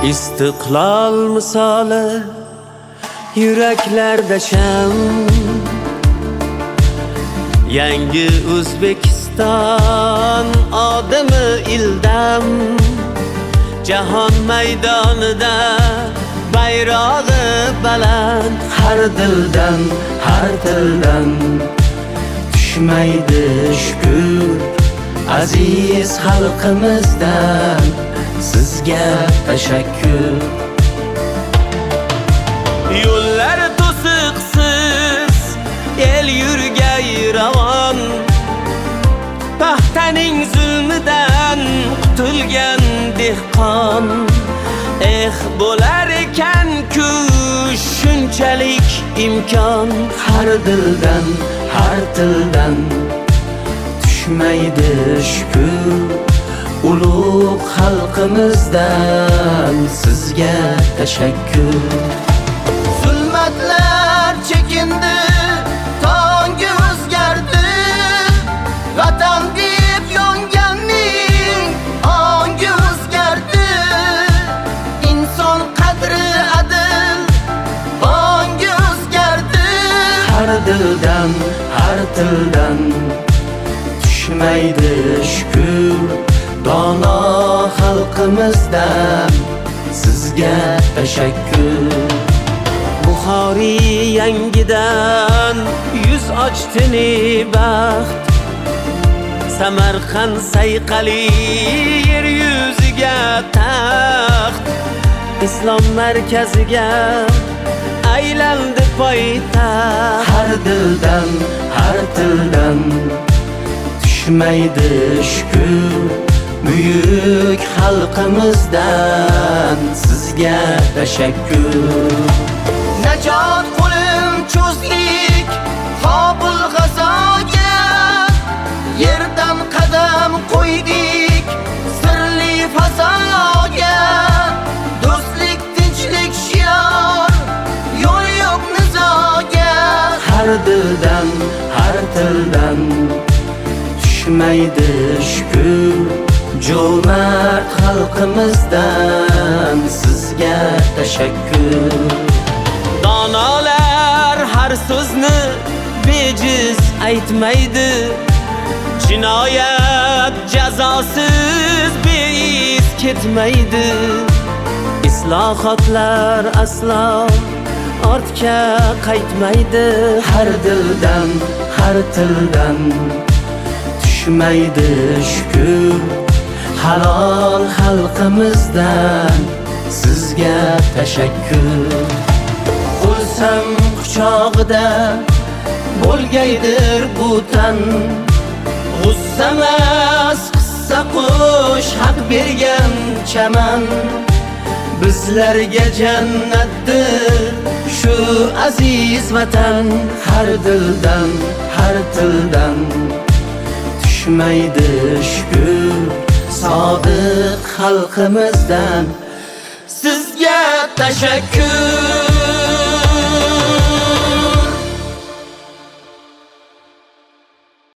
İstiqlal misali yüreklarda sham, yangi O'zbekiston odami ildam, jahon maydonida bayrog'i baland, har dildan, har tildan tushmaydi shukr aziz xalqimizdan, sizga tashakkur. Yo'llar to'siqsiz, el yurgay ravon, paxtaning zulmidan qutulgan dehqon. Bo'lar ekan-ku shunchalik imkon, har dildan, har tildan tushmaydi shukr ulug' xalqimizdan, sizga tashakkur. Zulmatlar chekindi, tongi o'zgardi, vatan deb yonganning ongi o'zgardi. Inson qadri adil, bongi o'zgardi. Har dildan, har tildan tushmaydi shukr dono xalqimizdan, sizga tashakkur. Buxoriy yangidan yuz ochdini baxt, Samarqand sayqali yer yuziga taxt, islom markaziga aylandi poytaxt. Har dildan, har tildan tushmaydi shukr buyuk xalqimizdan, sizga tashakkur. Najot qo'lim cho'zlik Qobul g'azoga, yerdan qadam qo'ydik sirli fazoga. Do'stlik, tinchlik shior, yo'l yo'q nizoga. Har dildan, har tildan tushmaydi shukr jo'mard xalqimizdan, sizga tashakkur. Donolar har so'zni bejiz aytmaydi, jinoyat jazosiz beiz ketmaydi. Islohotlar aslo ortga qaytmaydi, har dildan, har tildan tushmaydi shukr halol xalqimizdan, sizga tashakkur. O'lsam quchog'ida bo'lgaydir bu tan, g'ussamas qissa qo'sh haq bergan chaman. Bizlarga jannatdir shu aziz vatan, har dildan, har tildan tushmaydi shukr sodiq xalqimizdan, sizga tashakkur.